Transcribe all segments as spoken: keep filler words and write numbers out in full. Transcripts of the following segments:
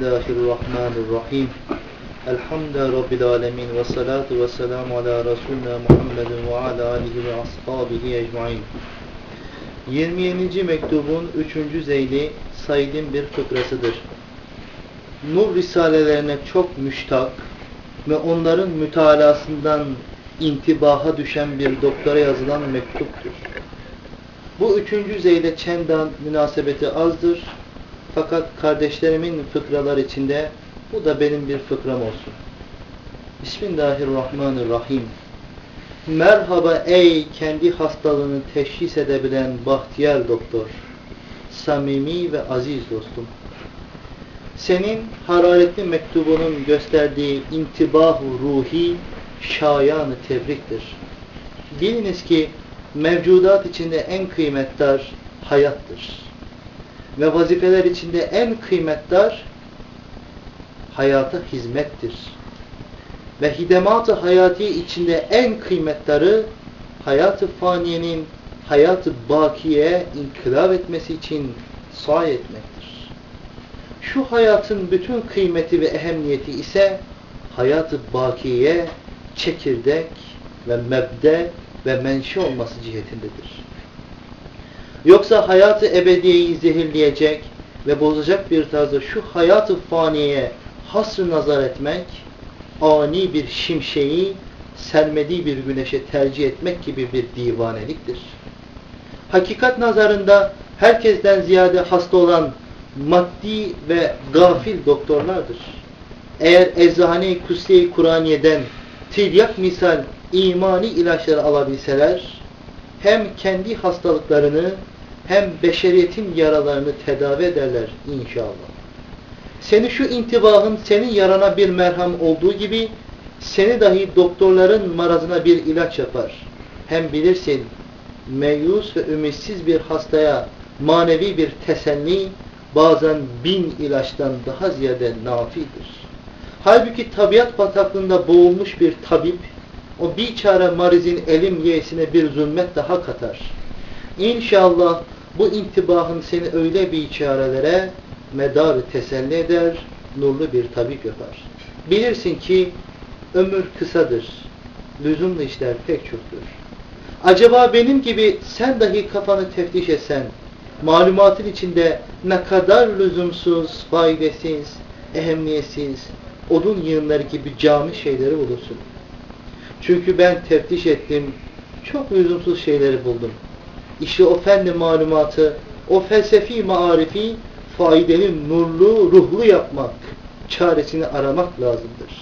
Bismillahirrahmanirrahim. Elhamdülillahi Rabbil alemin ve salatu ve selamu ala Resulina Muhammedin ve ala alihi ve ashabihi ecmain. yirmi yedinci mektubun üçüncü zeyli Said'in bir fıkrasıdır. Nur risalelerine çok müştak ve onların mütalasından intibaha düşen bir doktora yazılan mektuptur. Bu üçüncü zeyde çendan münasebeti azdır. Fakat kardeşlerimin fıkralar içinde bu da benim bir fıkram olsun. Bismillahirrahmanirrahim. Merhaba ey kendi hastalığını teşhis edebilen bahtiyar doktor. Samimi ve aziz dostum. Senin hararetli mektubunun gösterdiği intibah-ı ruhi şayan-ı tebriktir. Biliniz ki mevcudat içinde en kıymetdar hayattır. Ve vazifeler içinde en kıymetdar hayata hizmettir. Ve hidemat-ı hayati içinde en kıymetdarı hayat-ı faniyenin hayat-ı bakiyeye inkılap etmesi için sahi etmektir. Şu hayatın bütün kıymeti ve ehemmiyeti ise hayat-ı bakiyeye çekirdek ve mebde ve menşe olması cihetindedir. Yoksa hayat-ı ebediyeyi zehirleyecek ve bozacak bir tarzda şu hayat-ı faniyeye hasr-ı nazar etmek, ani bir şimşeği sermediği bir güneşe tercih etmek gibi bir divaneliktir. Hakikat nazarında herkesten ziyade hasta olan maddi ve gafil doktorlardır. Eğer eczane-i kutsiye-i Kur'aniye'den tilyak misal imani ilaçları alabilseler, hem kendi hastalıklarını hem beşeriyetin yaralarını tedavi ederler inşallah. Seni şu intibahın senin yarana bir merhem olduğu gibi seni dahi doktorların marazına bir ilaç yapar. Hem bilirsin meyus ve ümitsiz bir hastaya manevi bir teselli bazen bin ilaçtan daha ziyade nafidir. Halbuki tabiat bataklığında boğulmuş bir tabip o biçare marizin elim yeğsine bir zulmet daha katar. İnşallah bu intibahın seni öyle biçarelere medar teselli eder, nurlu bir tabip yapar. Bilirsin ki ömür kısadır, lüzumlu işler pek çoktur. Acaba benim gibi sen dahi kafanı teftiş etsen, malumatın içinde ne kadar lüzumsuz, faydasız, ehemmiyetsiz, odun yığınları gibi cami şeyleri bulursun. Çünkü ben teftiş ettim, çok lüzumsuz şeyleri buldum. İşte o fen-i malumatı, o felsefi maarifi faydalı, nurlu, ruhlu yapmak, çaresini aramak lazımdır.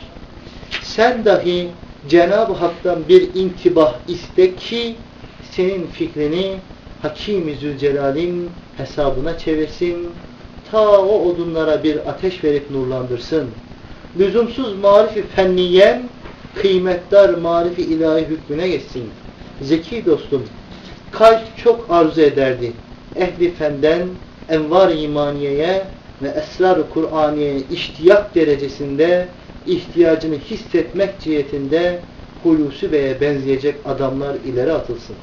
Sen dahi Cenab-ı Hak'tan bir intibah iste ki senin fikrini Hakim-i Zülcelal'in hesabına çevirsin, ta o odunlara bir ateş verip nurlandırsın. Lüzumsuz marif-i fenniyen kıymetdar marif-i ilahi hükmüne geçsin. Zeki dostum, kalp çok arzu ederdi. Ehli fenden envar-ı imaniyeye ve esrar-ı Kur'aniye iştiyak derecesinde ihtiyacını hissetmek cihetinde Hulusi Bey'e benzeyecek adamlar ileri atılsın.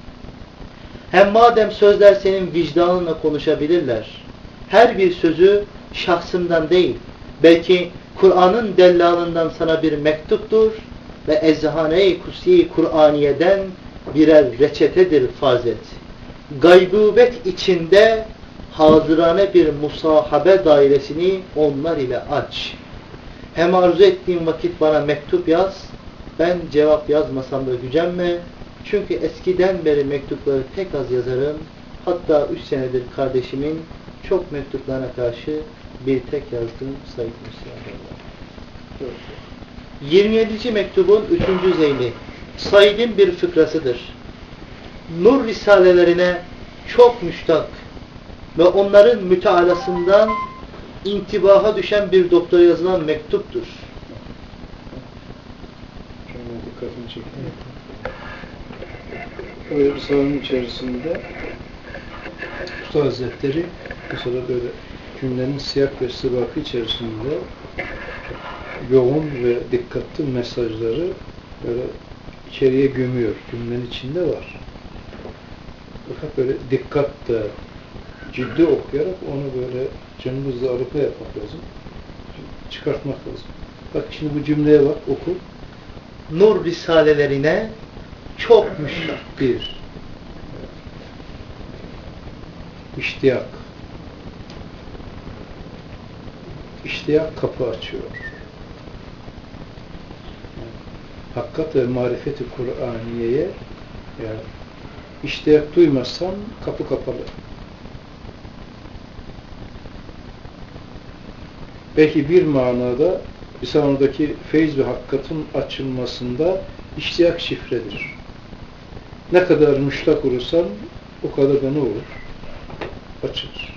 Hem madem sözler senin vicdanınla konuşabilirler, her bir sözü şahsımdan değil, belki Kur'an'ın dellalından sana bir mektuptur ve Eczane-i Kutsiye-i Kur'aniye'den birer reçetedir farz et. Gaybubet içinde hazırane bir musahabe dairesini onlar ile aç. Hem arzu ettiğin vakit bana mektup yaz, ben cevap yazmasam da gücenme. Çünkü eskiden beri mektupları pek az yazarım. Hatta üç senedir kardeşimin çok mektuplarına karşı bir tek yazdığım Said Müslüman. yirmi yedinci mektubun üçüncü zeyli Said'in bir fıkrasıdır. Nur risalelerine çok müştak ve onların mütealasından intibaha düşen bir doktora yazılan mektuptur. Şöyle dikkatimi çekeyim. Böyle bir salonun içerisinde Usta Hazretleri mesela böyle cümlenin siyak ve sıvakı içerisinde yoğun ve dikkatli mesajları böyle içeriye gömüyor. Cümlenin içinde var. Fakat böyle dikkatle, ciddi okuyarak onu böyle cımbızla arıkla yapmak lazım. çıkartmak lazım. Bak şimdi bu cümleye bak, oku. Nur risalelerine çok müştak. Bir. İştiyak. İştiyak kapı açıyor. Hakikat ve marifeti Kur'aniye'ye yani iştiyak duymazsan kapı kapalı. Belki bir manada İslam'daki feyz ve hakikatin açılmasında iştiyak şifredir. Ne kadar müştak olursan o kadar da ne olur? Açılır.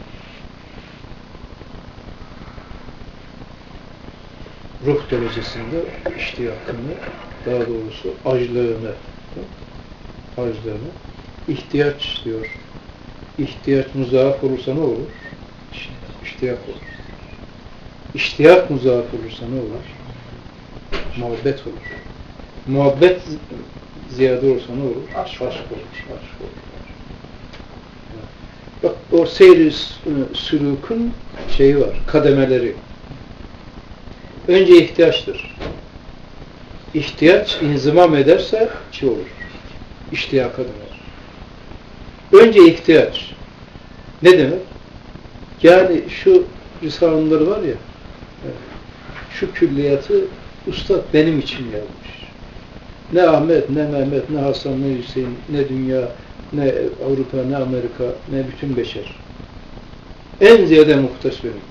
Ruh derecesinde iştiyakını, daha doğrusu acılığını, acılığını, ihtiyaç diyor. İhtiyaç muzaaf olursa ne olur? İştiyak olur. İştiyak muzaaf olursa ne olur? Muhabbet olur. Muhabbet ziyade olursa ne olur? Aşk, aşk olur. Aşk olur. Bak o seyri sülûkün şeyi var, kademeleri. Önce ihtiyaçtır. İhtiyaç inzimam ederse şey olur. İhtiyaka döner. Önce ihtiyaç. Ne demek? Yani şu risaleleri var ya, şu külliyatı Ustad benim için yazmış. Ne Ahmet, ne Mehmet, ne Hasan, ne Hüseyin, ne dünya, ne Avrupa, ne Amerika, ne bütün beşer. En ziyade muhtaç benim.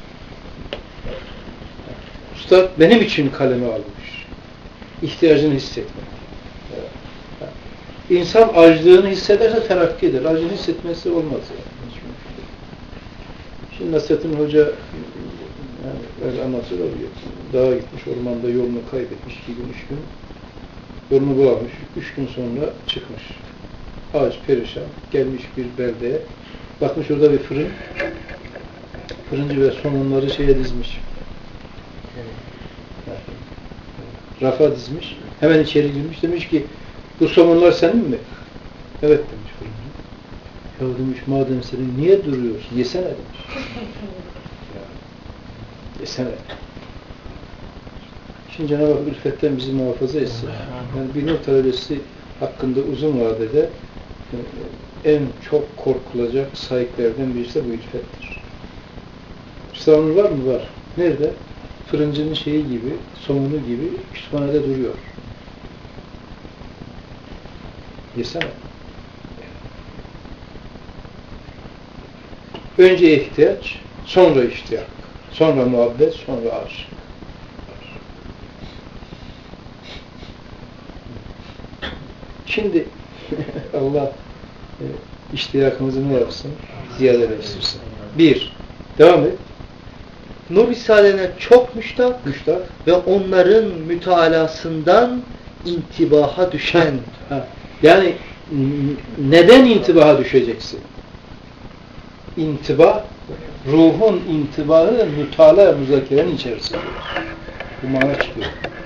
Ustad benim için kaleme almış. İhtiyacını hissetmek. İnsan acılığını hissederse terakki eder. Acılığını hissetmesi olmaz. Yani. Şimdi Nasrettin Hoca yani öyle anlatıyorlar ya, dağa gitmiş, ormanda yolunu kaybetmiş, iki gün, üç gün yolunu bulamamış, üç gün sonra çıkmış. Ağaç perişan, gelmiş bir beldeye, bakmış orada bir fırın, fırıncı ve somunları şeye dizmiş. Rafa dizmiş, hemen içeri girmiş, demiş ki, bu somunlar senin mi? Evet demiş fırıncı. Ya demiş, madem senin, niye duruyorsun? Yesene demiş. Yesene. Şimdi Cenab-ı Hak ülfetten bizi muhafaza etsin. Yani bir nur talebesi hakkında uzun vadede en çok korkulacak sahiplerden birisi de bu ülfettir. İslam'ın var mı? Var. Nerede? Fırıncının şeyi gibi, somunu gibi kütüphanede duruyor. Yesene. Önce ihtiyaç, sonra ihtiyaç, sonra muhabbet, sonra aşk. Şimdi Allah e, iştiyakımızı ne yapsın? Ziyadeleştirsin. Bir, devam et. Nur Risale'ne çok müştak, Müştak ve onların mütalasından intibaha düşen. Ha. Yani neden intibaha düşeceksin? İntibah, ruhun intibahı mütalaa müzakerenin içerisinde. Bu mana çıkıyor.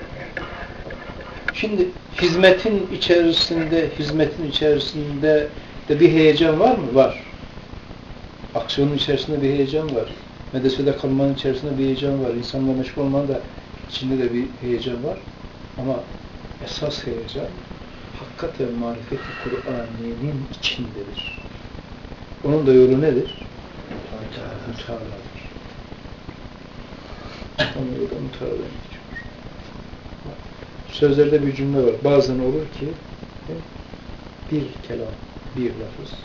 Şimdi hizmetin içerisinde, hizmetin içerisinde de bir heyecan var mı? Var. Aksiyonun içerisinde bir heyecan var. Medresede kalmanın içerisinde bir heyecan var. İnsanla meşgul olmanın da içinde de bir heyecan var. Ama esas heyecan hakikat ve marifeti Kur'ani'nin içindedir. Onun da yolu nedir? Mutaladır. Onun yolu mutaladır. Sözlerde bir cümle var. Bazen olur ki bir kelam, bir lafız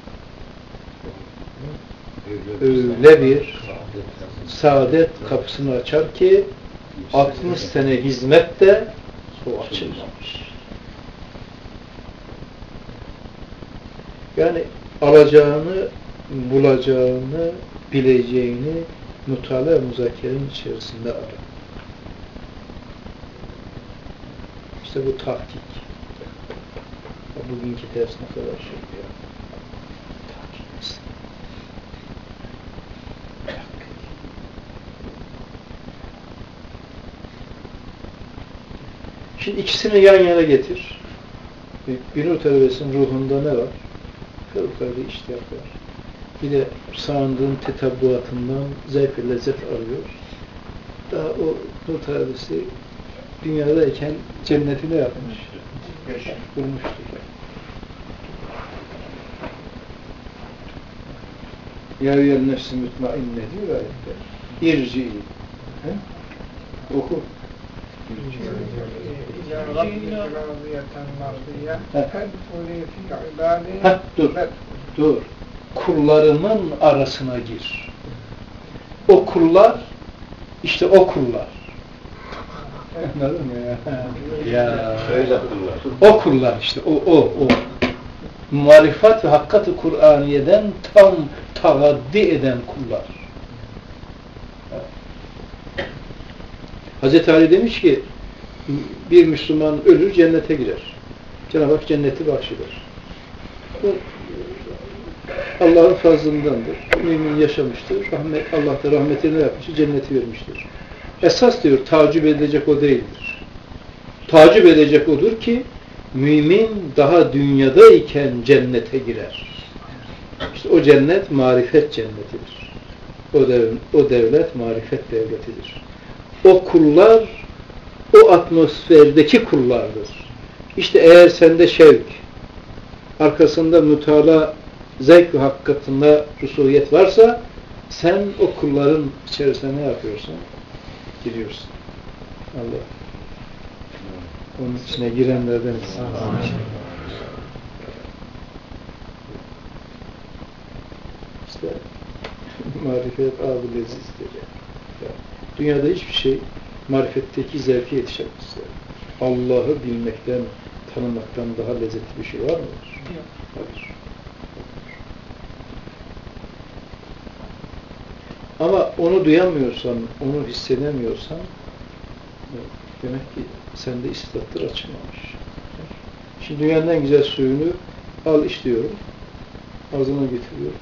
öyle bir saadet kapısını açar ki altmış sene hizmette o açılmamış. Yani alacağını, bulacağını, bileceğini mutala müzakerenin içerisinde arar. İşte bu tahkik. Bugünkü ders ne kadar şey ya. Tahkik. Şimdi ikisini yan yana getir. Bir nur talebesinin ruhunda ne var? Fevkalade iştiyak var. Bir de sağındığın tetabbuatından zevk ve lezzet arıyor. daha o Nur talebesi dünyadayken cennetine yapmış. Bulmuştur. Ya eyyühen nefs-i mutmainne diyor ayette. İrci'i. Oku. Ha, dur. Dur. Kullarının arasına gir. O kullar, işte o kullar. Anladın mı ya? Ya. Öyle kullar. O kullar işte, o, o, o. Marifat ve hakikat-ı Kur'aniye'den tam tagaddi eden kullar. Hazreti Ali demiş ki, bir Müslüman ölür, cennete girer. Cenab-ı Hak cenneti bahşeder. Bu Allah'ın fazlındandır. Mümin yaşamıştır. Rahmet, Allah da rahmetine yapmıştır, cenneti vermiştir. Esas diyor, tacip edilecek o değildir. Tacip edecek odur ki, mümin daha dünyadayken cennete girer. İşte o cennet marifet cennetidir. O, dev, o devlet marifet devletidir. O kullar, o atmosferdeki kullardır. İşte eğer sende şevk, arkasında mütala, zevk ve hakikatinde rusuliyet varsa, sen o kulların içerisine ne yapıyorsun? Giriyorsun. Allah. Onun içine girenlerden etsin. İşte marifet abi lezizdir. Yani. Dünyada hiçbir şey marifetteki zevke yetişemez. Allah'ı bilmekten, tanımaktan daha lezzetli bir şey var mıdır? Hayır. Ama onu duyamıyorsan, onu hissedemiyorsan, demek ki sende istidatlar açılmamış. Şimdi dünyanın en güzel suyunu al iç diyorum, ağzına getiriyorum.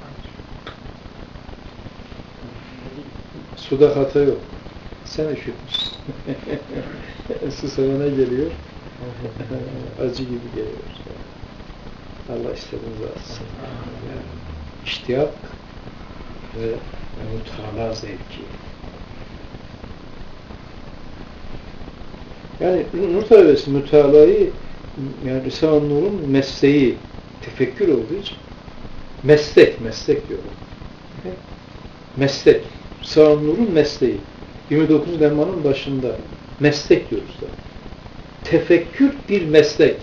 Suda hata yok. Sen üşütmüşsün. Su sana ne geliyor? Acı gibi geliyor. Allah istediğinizi alsın. İştiyak ve mutala zevki. Yani Nur talebesi mütalayı, yani Risale-i Nur'un mesleği tefekkür olduğu için meslek, meslek diyorlar. Meslek. Risale-i Nur'un mesleği. yirmi dokuz lemmanın başında meslek diyoruz da. Tefekkür bir meslek.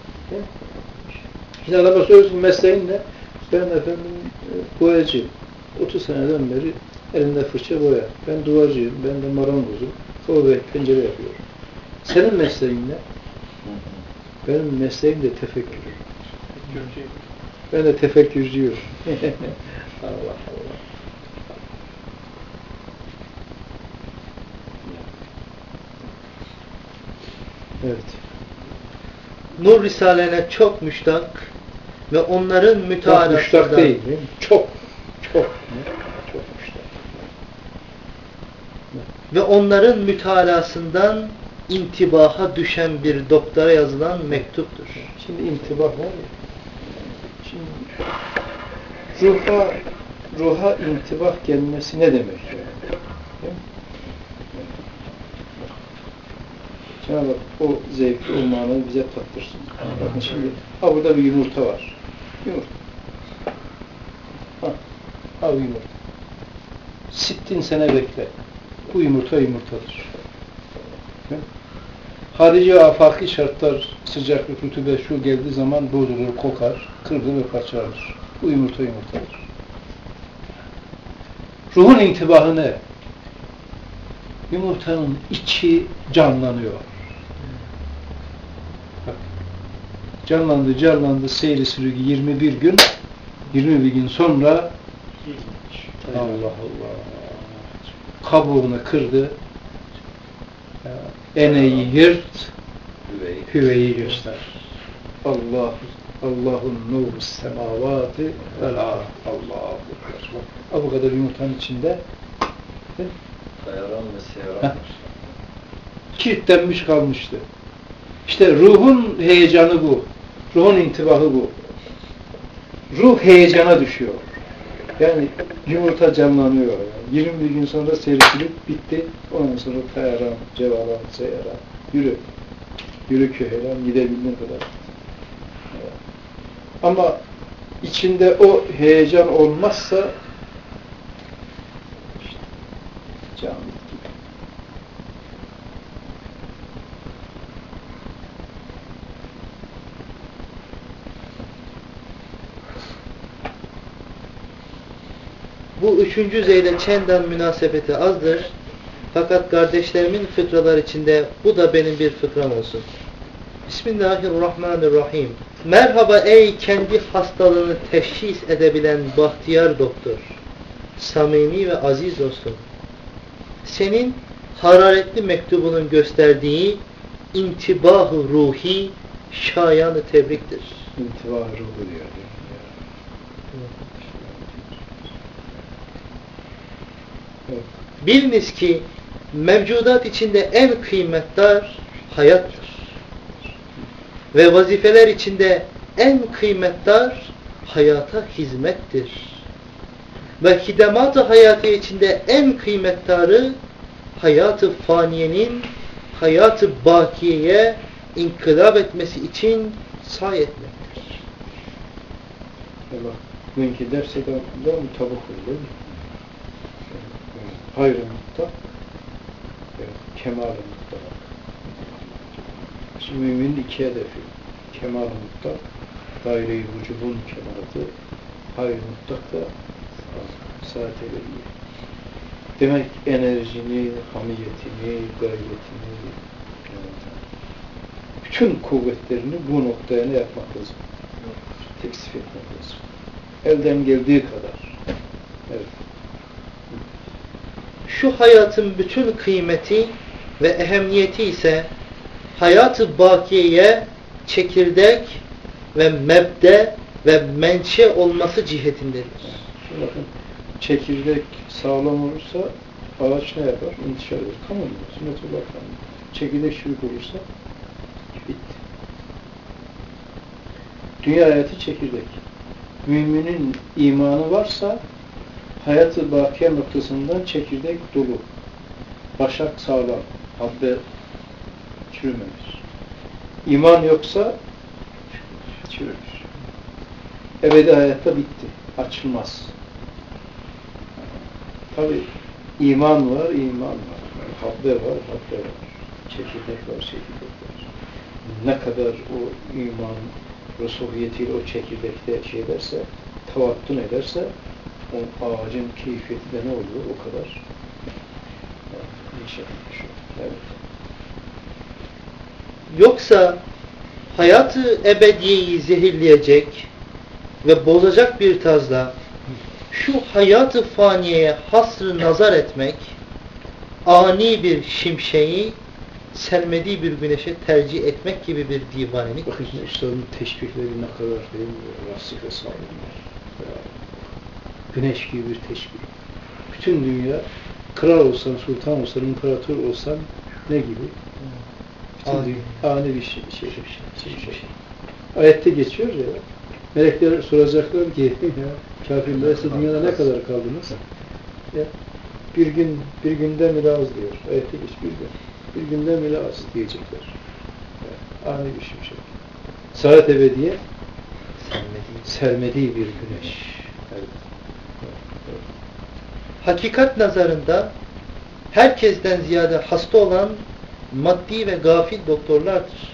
Şimdi adama söylüyorsun mesleğin ne? Ben efendim boyacıyım. otuz seneden beri elimde fırça boya. Ben duvarcıyım, ben de marangozum. Kapı ve pencere yapıyorum. Senin mesleğin ne? Benim mesleğim de tefekkür. Ben de tefekkürcüyüm. Allah Allah. Evet. Nur Risale'ne çok müştak ve onların mütealası müştak değil, değil mi? Çok, çok, çok müştak. Ve onların mütalasından intibaha düşen bir doktora yazılan mektuptur. Şimdi intibah var ya. Şimdi ruha, ruha intibah gelmesi ne demek yani? Cenab-ı Hak o zevki, o manayı bize tattırsın. Bakın şimdi, ha burada bir yumurta var. Yumurta. Ha, ha yumurta. Sittin sene bekle. Bu yumurta yumurtadır. Harici afaki şartlar, sıcaklık, rutubet şu geldiği zaman bozulur, kokar, kırılır ve parçalanır. Bu yumurta yumurtadır. Ruhun intibahı ne? Yumurtanın içi canlanıyor. Bak, canlandı, canlandı, seyri sürüğü yirmi bir gün, yirmi bir gün sonra Allah Allah kabuğunu kırdı, eneyi yırt, hüveyi göster. Allah, Allah'un nuru semavati vel ard. Allahu ekber. Bu kadar yumurtanın içinde Kayaran ve seyran. kilitlenmiş kalmıştı. İşte ruhun heyecanı bu. Ruhun intibahı bu. Ruh heyecana düşüyor. Yani yumurta canlanıyor. Yani. yirmi bir gün sonra serişilip bitti. Ondan sonra tayaran, cevalan, seyaran, yürü. Yürü köhelan, gidebildiğin kadar. Evet. Ama içinde o heyecan olmazsa işte, cami gibi. Bu üçüncü zeyle çendan münasebeti azdır. Fakat kardeşlerimin fıkralar içinde bu da benim bir fıkram olsun. Bismillahirrahmanirrahim. Merhaba ey kendi hastalığını teşhis edebilen bahtiyar doktor. Samimi ve aziz dostum. Senin hararetli mektubunun gösterdiği intibah-ı ruhi şayanı tebriktir. İntibah ruhu diyor. Evet. Biliniz ki mevcudat içinde en kıymetdar hayattır. Ve vazifeler içinde en kıymetdar hayata hizmettir. Ve hidemat-ı hayatı içinde en kıymetdarı hayat-ı faniyenin hayat-ı bakiyeye inkılap etmesi için sahi etmektir. Allah bugünkü derse de mutabık olur değil mi? Hayrı mutlak, kemal-i mutlak. Şimdi müminin iki hedefi. Kemal-i mutlak, daire-i vücubun kemalatı, hayrı mutlak da saat ebediye. Demek enerjini, hamiyetini, gayretini, bütün kuvvetlerini bu noktaya ne yapmak lazım? Teksif etmek lazım. Elden geldiği kadar. Evet. Şu hayatın bütün kıymeti ve ehemmiyeti ise hayat-ı bakiyeye çekirdek ve mebde ve menşe olması cihetindedir. Şimdi bakın, çekirdek sağlam olursa ağaç ne yapar? İntişar eder. Kanun mu? Sünnetullah kanunu. Çekirdek çürük olursa bitti. Dünya hayatı çekirdek. Müminin imanı varsa hayat-ı bakiye noktasından çekirdek dolu. Başak sağlam. Habbe çürümemiş. İman yoksa çürür. Ebedi hayatta bitti. Açılmaz. Tabi iman var, iman var. Habbe var, habbe var. Çekirdek var, çekirdek var. Ne kadar o iman rusuhiyetiyle o çekirdekte şey ederse, tavattun ederse o ağacın keyfiyeti de ne oluyor? O kadar. İnşallah. Evet. Yoksa hayatı ebediyeyi zehirleyecek ve bozacak bir tarzda şu hayatı faniyeye hasrı nazar etmek, ani bir şimşeği sermediği bir güneşe tercih etmek gibi bir divanelik. Bakın üstadın teşbihleri ne kadar değil mi? Rasik ve sağlamlar. Güneş gibi bir teşbih. Bütün dünya, kral olsan, sultan olsan, imparator olsan ne gibi? Bütün Ani. dünya, ani bir şey. şey, şey, şey, şey. Ayette geçiyor ya, melekler soracaklar ki, ya, kafirler siz dünyada ne kadar kaldınız? Ya, bir gün, bir günden bile az diyor. Ayette geç, bir gün. Bir günden bile az diyecekler. Yani, ani bir şimşek. Saat ebediye sermediği, sermediği bir güneş. Evet. Hakikat nazarında herkesten ziyade hasta olan maddi ve gafil doktorlardır.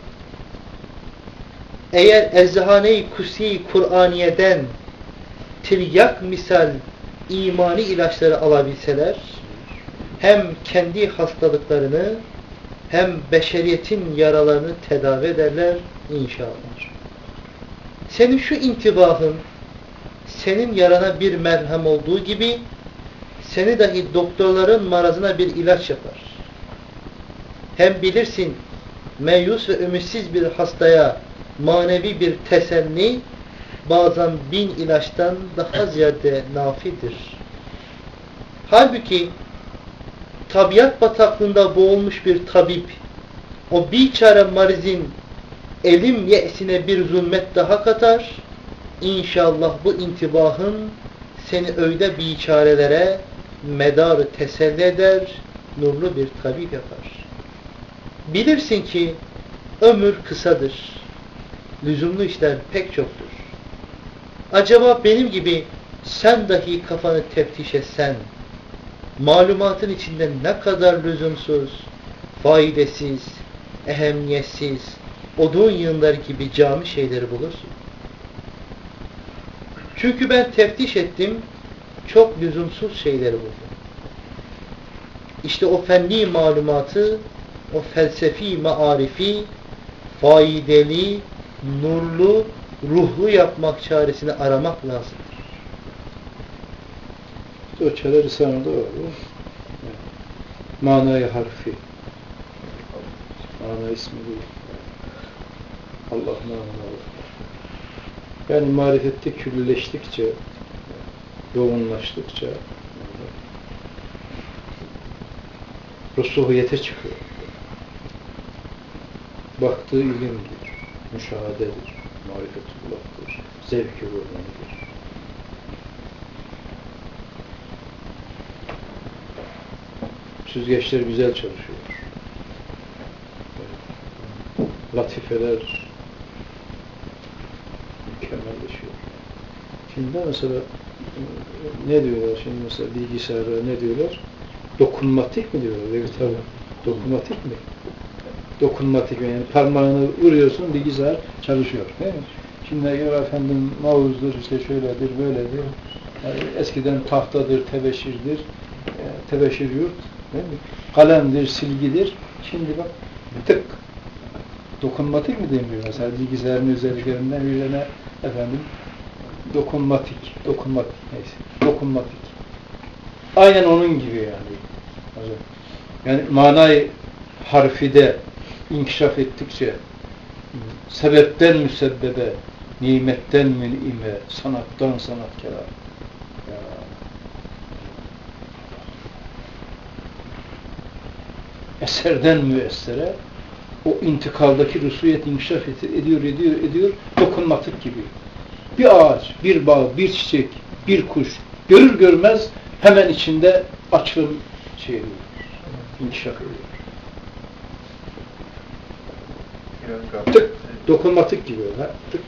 Eğer Ezzahane-i Kusi Kur'aniye'den tiryak misal imani ilaçları alabilseler, hem kendi hastalıklarını hem beşeriyetin yaralarını tedavi ederler inşallah. Senin şu intibahın senin yarana bir merhem olduğu gibi seni dahi doktorların marazına bir ilaç yapar. Hem bilirsin meyus ve ümitsiz bir hastaya manevi bir teselli bazen bin ilaçtan daha ziyade nafidir. Halbuki tabiat bataklığında boğulmuş bir tabip o biçare marizin elim ye'sine bir zulmet daha katar. İnşallah bu intibahın seni öyle biçarelere medarı teselli eder, nurlu bir tabip yapar. Bilirsin ki ömür kısadır. Lüzumlu işler pek çoktur. Acaba benim gibi sen dahi kafanı teftiş etsen, malumatın içinde ne kadar lüzumsuz, faydasız, ehemmiyetsiz, odun yığınları gibi cami şeyleri bulursun. Çünkü ben teftiş ettim, çok lüzumsuz şeyleri buldum. İşte o fenni malumatı, o felsefi maarifi, faydalı, nurlu, ruhlu yapmak çaresini aramak lazımdır. O çare Risale'de var. Manayı harfi. Mana ismi değil. Allah manayı. Yani marifette külleştikçe, yoğunlaştıkça rusuhiyete çıkıyor. Baktığı ilimdir, müşahadedir, marifetullah'tır, zevk-i ruhanidir. Süzgeçler güzel çalışıyor. Latifeler mükemmelleşiyor. Şimdi mesela ne diyorlar şimdi mesela bilgisayara ne diyorlar? Dokunmatik mi diyorlar? Evet, tabii. Dokunmatik mi? Dokunmatik mi? Yani parmağını vuruyorsun bilgisayar çalışıyor. Değil mi? Şimdi ya efendim mouse'dur işte şöyledir böyledir. Yani eskiden tahtadır, tebeşirdir. Yani tebeşir yurt. Değil mi? Kalemdir, silgidir. Şimdi bak tık. Dokunmatik mi deniyor? Mesela bilgisayarın özelliklerinden birine efendim dokunmatik, dokunmatik neyse. Dokunmatik. Aynen onun gibi yani. Yani manayı harfide inkişaf ettikçe sebepten müsebbebe, nimetten mün'ime, sanattan sanatkara. Ya. Eserden müessere o intikaldaki rusuyet inkişaf ediyor, ediyor, ediyor, dokunmatik gibi. Bir ağaç, bir bağ, bir çiçek, bir kuş görür görmez hemen içinde açılım şey ediyor, inkişaf ediyor. Tık, dokunmatik gibi. Ha? Tık.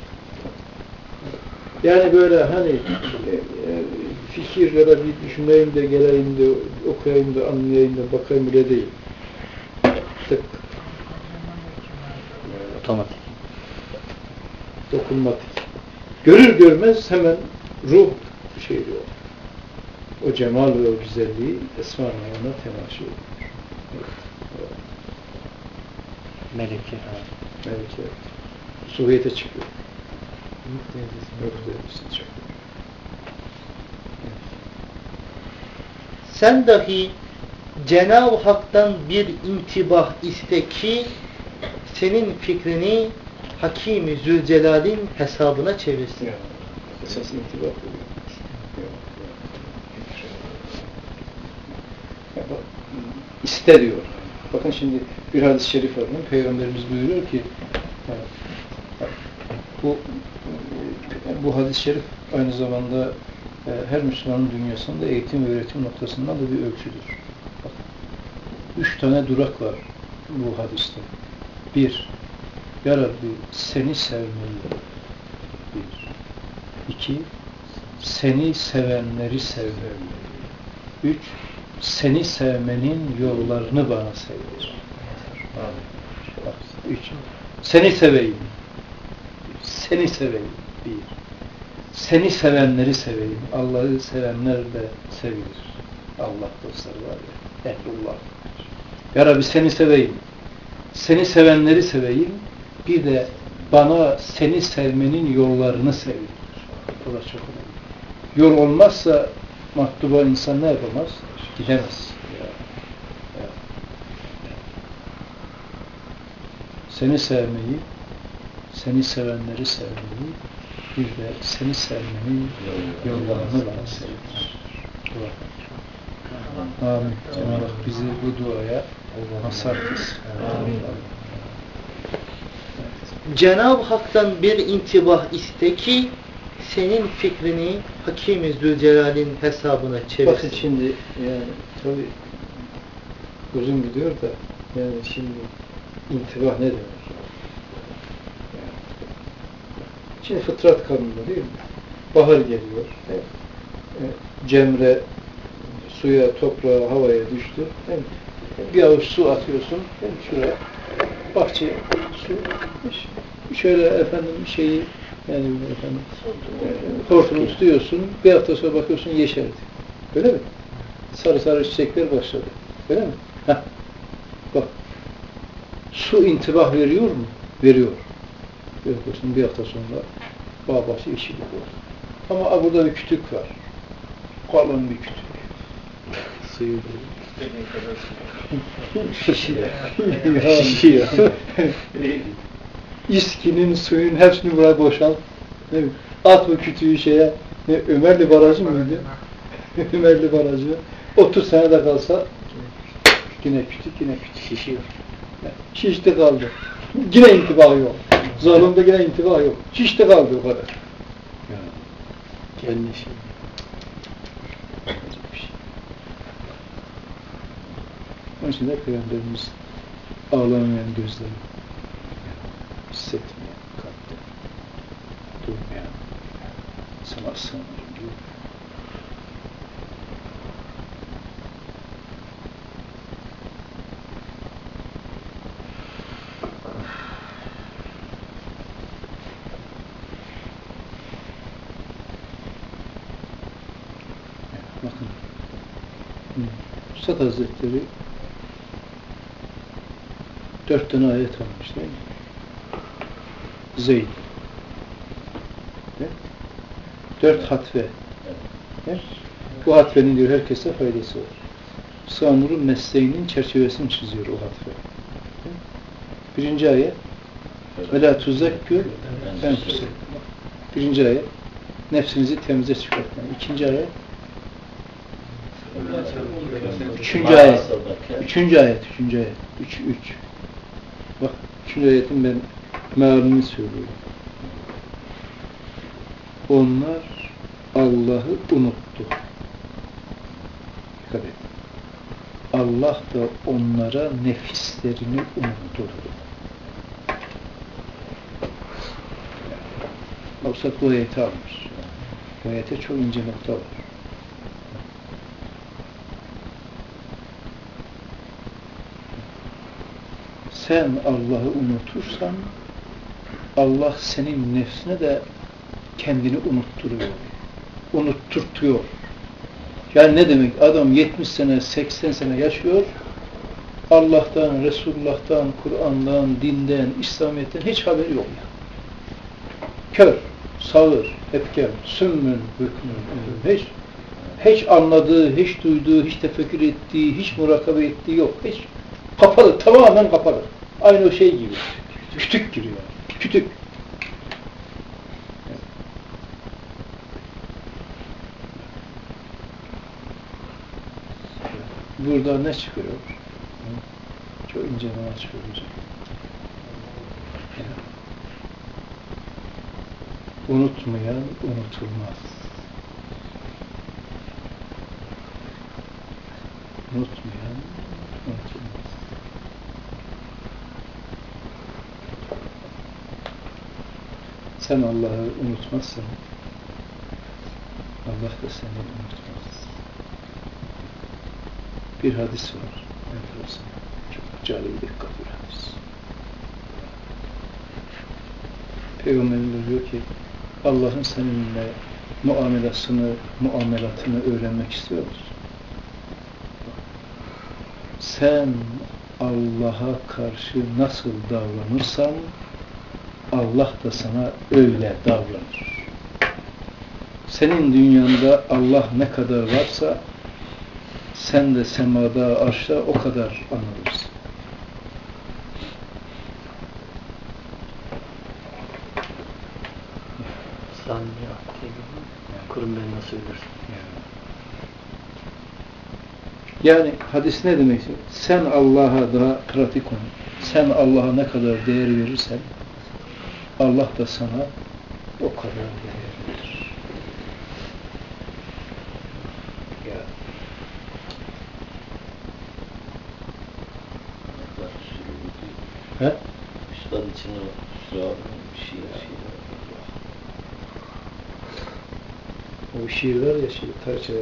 Yani böyle hani e, e, fikir ya da bir düşüneyim de geleyim de okuyayım da anlayayım da bakayım bile değil. Tık. Otomatik. Dokunmatik. Görür görmez hemen ruh şey diyor. O cemal ve o güzelliği esma anlamına temaşa ediyor. Evet. Evet. Meleke. Meleke. Suhiyete çıkıyor. Muhteşem çıkıyor. Sen dahi Cenab-ı Hak'tan bir intibah iste ki senin fikrini Hakim-i Zülcelal'in hesabına çevirsin. Ya, esas intibah oluyor. Ya, bak, iste diyor. Bakın şimdi bir hadis-i şerif var. Peygamberimiz buyuruyor ki bu bu hadis-i şerif aynı zamanda her Müslümanın dünyasında eğitim ve öğretim noktasından da bir ölçüdür. Bak, üç tane durak var bu hadiste. Bir, Ya Rabbi seni sevmeyi. Bir. İki, seni sevenleri sevmeyi. Üç, seni sevmenin yollarını bana sevdir. Bak, üç. Seni seveyim. Seni seveyim. Bir. Seni sevenleri seveyim. Allah'ı sevenler de sevilir. Allah dostları var ya. Ehlullah. Ya Rabbi seni seveyim. Seni sevenleri seveyim. Bir de bana seni sevmenin yollarını sevdir. Burası çok önemli. Yol olmazsa mahtuba insan ne yapamaz? Gidemez. Ya. Ya. Seni sevmeyi, seni sevenleri sevmeyi, bir de seni sevmenin yollarını bana sevdir. Amin. Cenab-ı Hak bizi bu duaya mazhar kılsın. Amin. Cenab-ı Hak'tan bir intibah iste ki senin fikrini Hakim-i Zülcelal'in hesabına çevirsin. Bakın şimdi yani tabii uzun gidiyor da yani şimdi intibah ne demek? Yani, şimdi fıtrat kanunu değil mi? Bahar geliyor. Evet. Evet. Cemre suya, toprağa, havaya düştü. Değil mi? Bir avuç su atıyorsun. Değil mi? Şuraya. Bahçeye su. Şöyle efendim şeyi yani efendim e, hortumu tutuyorsun. Bir hafta sonra bakıyorsun yeşerdi. Öyle mi? Sarı sarı çiçekler başladı. Öyle mi? Heh. Bak. Su intibah veriyor mu? Veriyor. Bakıyorsun bir hafta sonra bağ bahçe yeşillik oldu. Ama burada bir kütük var. Kalın bir kütük. Suyu şişiyor. Şişiyor. İskinin, suyun hepsini buraya boşalt. Değil mi? At bu kütüğü şeye. Ne, Ömerli Barajı mıydı? Ömerli Barajı. otuz sene de kalsa yine kütük, yine kütük şişiyor. Şişti kaldı. Yine intibah yok. Zalimde yine intibah yok. Şişti kaldı o kadar. Kendi şey. Onun için de Peygamberimiz ağlamayan gözleri, hissetmeyen kalpte, durmayan, sana sığınırım diyor. Bakın, Üstad Hazretleri dört tane ayet almış değil mi? Zeyd. Dört hatve. Evet. Bu hatvenin diyor herkese faydası var. Sanur'un mesleğinin çerçevesini çiziyor o hatve. Birinci ayet ve la tuzakkü enfusekum. Birinci ayet nefsinizi temize çıkartmayın. İkinci ayet Üçüncü ayet. Üçüncü ayet. Üçüncü ayet. Üç, üç. Bak, üçüncü ayetin ben mealini söylüyorum. Onlar Allah'ı unuttu. Dikkat et. Allah da onlara nefislerini unutturdu. Yoksa bu ayeti almış. Bu ayete çok ince nokta var. Sen Allah'ı unutursan Allah senin nefsine de kendini unutturuyor. Unutturtuyor. Yani ne demek? Adam yetmiş sene, seksen sene yaşıyor. Allah'tan, Resulullah'tan, Kur'an'dan, dinden, İslamiyet'ten hiç haberi yok. Kör, sağır, efkar, sümmün, hükmün, hiç, hiç anladığı, hiç duyduğu, hiç tefekkür ettiği, hiç murakabe ettiği yok. Hiç. Kapalı, tamamen kapalı. Aynı o şey gibi. Kütük gibi yani. Kütük. Burada ne çıkıyor? Çok ince mana çıkıyor hocam. Unutmayan unutulmaz. Unutmayan unutulmaz. Sen Allah'ı unutmazsan Allah da seni unutmaz. Bir hadis var. Enteresan. Çok cali dikkat bir hadis. Peygamberimiz diyor ki Allah'ın seninle muamelasını, muamelatını öğrenmek istiyor musun? Sen Allah'a karşı nasıl davranırsan Allah da sana öyle davranır. Senin dünyanda Allah ne kadar varsa sen de semada, arşta o kadar anlarsın. Sanmıyor. Kurum ben nasıl ölürsün? Yani hadis ne demek? Sen Allah'a daha pratik ol. Sen Allah'a ne kadar değer verirsen Allah da sana o kadar değer verir. He? Üstad için o şuan şiir şiir. O şiir var ya şiir, tarçaya.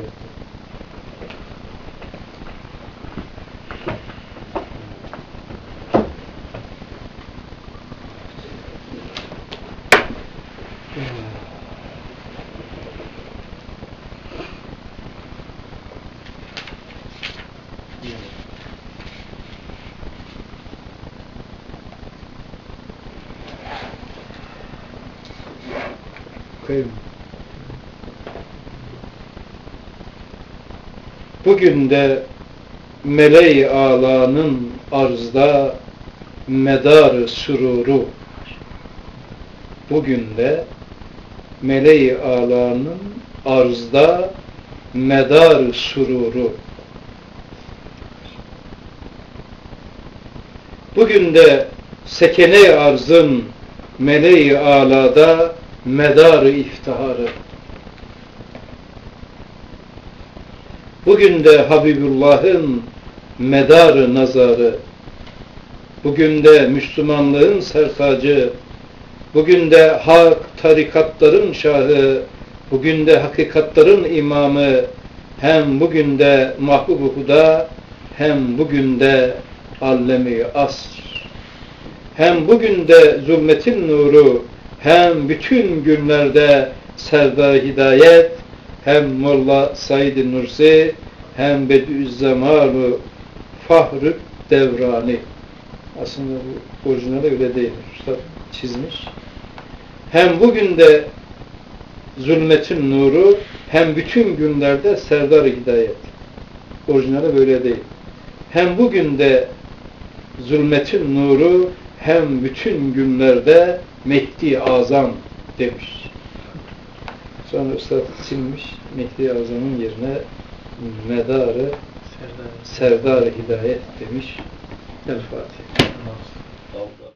Koyayım. Bugün de meleği alanın arzda medar süruru. Bugün de meleği alanın arzda medar süruru. Bugün de sekene arzın meleği alada medar-ı iftiharı. Bugün de Habibullah'ın medar-ı nazarı. Bugün de Müslümanlığın sertacı. Bugün de hak tarikatların şahı. Bugün de hakikatların imamı. Hem bugün de mahbub-u huda, hem bugün de allemi asr. Hem bugün de zulmetin nuru, hem bütün günlerde serdar hidayet, hem Molla Said-i Nursi, hem Bediüzzaman-ı Fahr-ı Devrani. Aslında bu orijinali öyle değil. Üstad çizmiş. Hem bugün de zulmetin nuru, hem bütün günlerde serdar-ı hidayet. Orijinali böyle değil. Hem bugün de zulmetin nuru, hem bütün günlerde Mehdi Azam demiş. Sonra Üstad silmiş, Mehdi Azam'ın yerine medarı Serdar-ı Hidayet demiş. El Fatiha.